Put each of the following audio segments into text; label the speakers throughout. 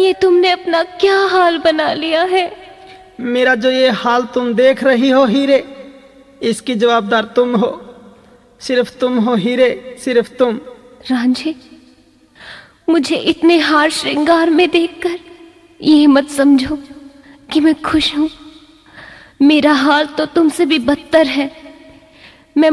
Speaker 1: ये तुमने अपना क्या हाल बना लिया है।
Speaker 2: मेरा जो ये हाल तुम देख रही हो हीरे, इसकी जवाबदार तुम हो, सिर्फ तुम हो हीरे, सिर्फ तुम।
Speaker 1: रांझे, मुझे इतने हार श्रृंगार में देखकर ये मत समझो कि मैं खुश हूं। मेरा हाल तो तुमसे भी बदतर है। मैं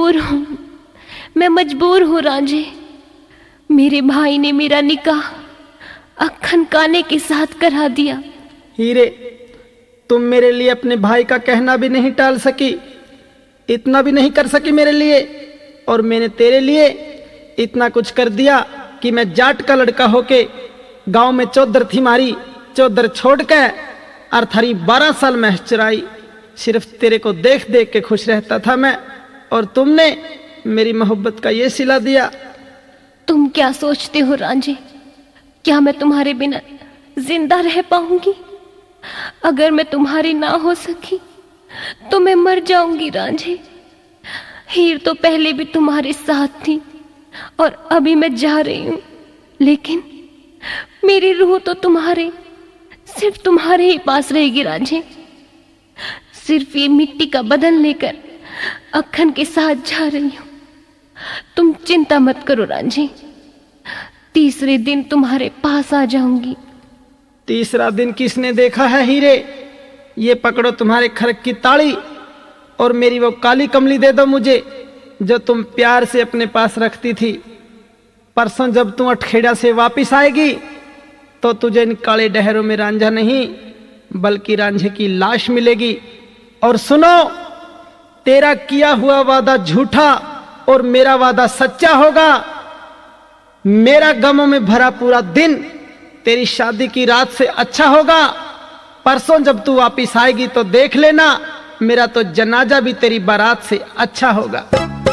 Speaker 1: मजबूर हूं रांझे। मेरे भाई ने मेरा निकाह अक्खन काने के साथ करा दिया।
Speaker 2: हीरे, तुम मेरे लिए अपने भाई का कहना भी नहीं टाल सकी, इतना भी नहीं कर सकी मेरे लिए, और मैंने तेरे लिए इतना कुछ कर दिया कि मैं जाट का लड़का होके गांव में चौधर थी मारी, चौधर छोड़ के और थारी 12 साल महज चुराई। सिर्फ तेरे को देख देख के खुश रहता था मैं, और तुमने मेरी मोहब्बत का ये सिला दिया।
Speaker 1: तुम क्या सोचते हो रांझे, क्या मैं तुम्हारे बिना जिंदा रह पाऊंगी? अगर मैं तुम्हारी ना हो सकी तो मैं मर जाऊंगी रांझे। हीर तो पहले भी तुम्हारे साथ थी और अभी मैं जा रही हूं, लेकिन मेरी रूह तो सिर्फ तुम्हारे ही पास रहेगी रांझे। सिर्फ ये मिट्टी का बदन लेकर अक्खन के साथ जा रही हूं। तुम चिंता मत करो रांझे, तीसरे दिन तुम्हारे पास आ जाऊंगी।
Speaker 2: तीसरा दिन किसने देखा है हीरे? ये पकड़ो तुम्हारे खरक की ताड़ी, और मेरी वो काली कमली दे दो मुझे जो तुम प्यार से अपने पास रखती थी। परसों जब तुम अठखेड़ा से वापिस आएगी तो तुझे इन काले डहरों में रांझा नहीं बल्कि रांझे की लाश मिलेगी। और सुनो, तेरा किया हुआ वादा झूठा और मेरा वादा सच्चा होगा। मेरा गमों में भरा पूरा दिन तेरी शादी की रात से अच्छा होगा। परसों जब तू वापिस आएगी तो देख लेना, मेरा तो जनाजा भी तेरी बारात से अच्छा होगा।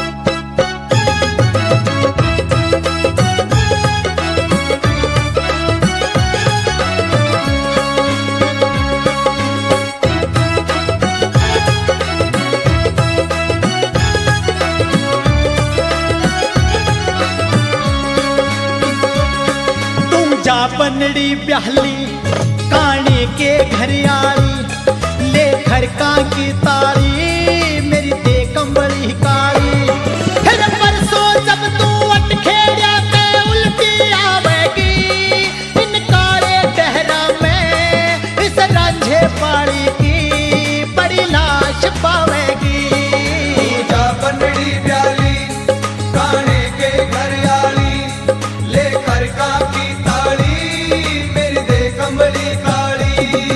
Speaker 3: बनड़ी ब्याहली काने के घर आई, ले खरका की तारी मेरी दे कंबली काली। फिर परसों जब तू अटखेड़ा पे उल्टी आवेगी, इन काले डहरा में इस रांझे पाड़ी की बड़ी लाश पावेगी।
Speaker 4: जा बनड़ी ब्याहली काने के घर आई, ले खरका की कंबली काली।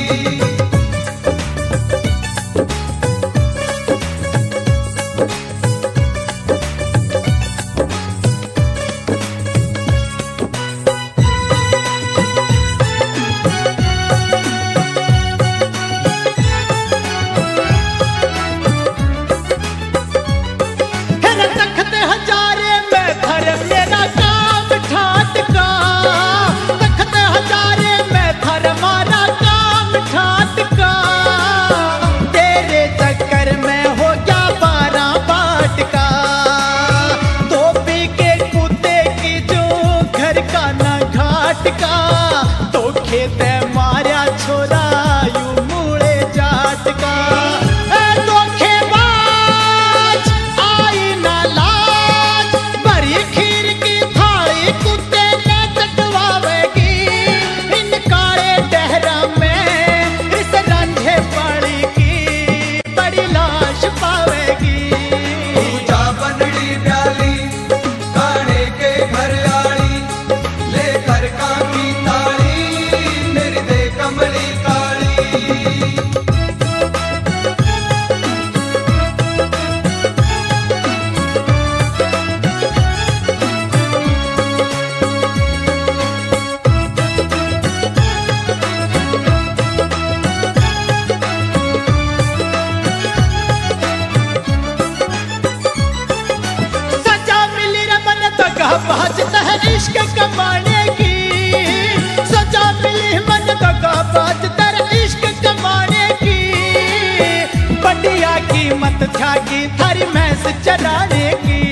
Speaker 3: बाजता है इश्क कमाने की, सजा मिली मन दगा बाजता है इश्क कमाने की। बढ़िया कीमत झागी थारी भैंस चराने की,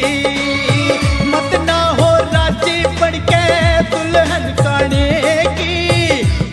Speaker 3: मत ना हो राजी बढ़ के दुल्हन काने की।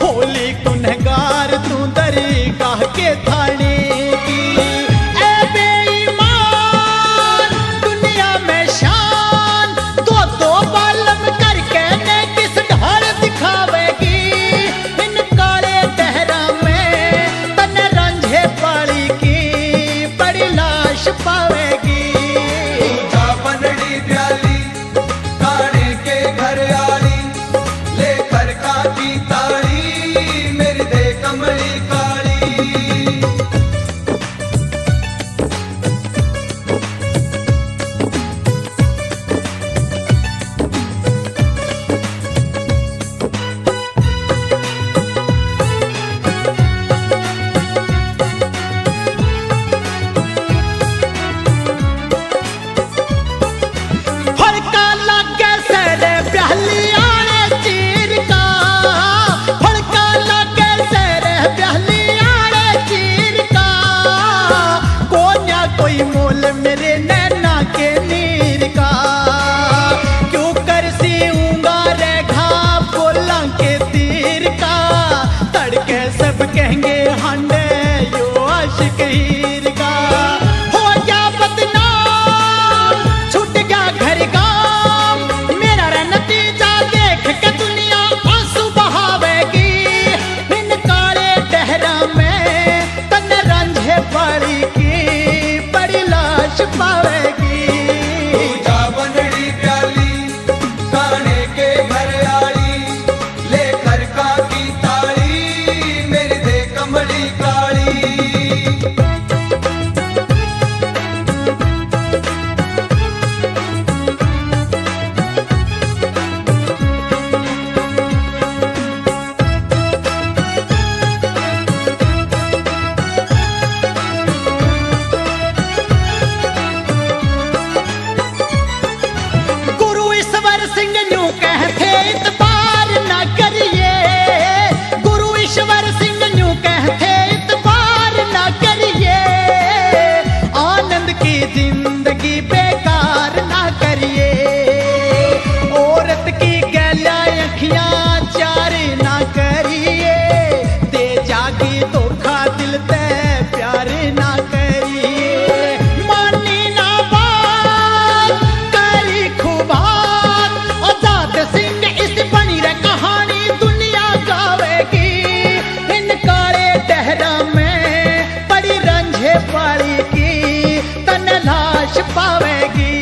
Speaker 3: सिंह न्यू कहते इतबार ना करिए, गुरु ईश्वर सिंह न्यू कहते इतबार ना करिए, आनंद की जिंदगी बेकार ना करिए, औरत की गैला अखियां चार ना करिए, दे जागी धोखा दिल ते प्यार ना करिए, मानी ना बात करी खुबात, आजाद सिंह इस बनी रे कहानी दुनिया गावेगी, इन काले डहरा में बड़ी रंझे पाली की तन लाश पावेगी।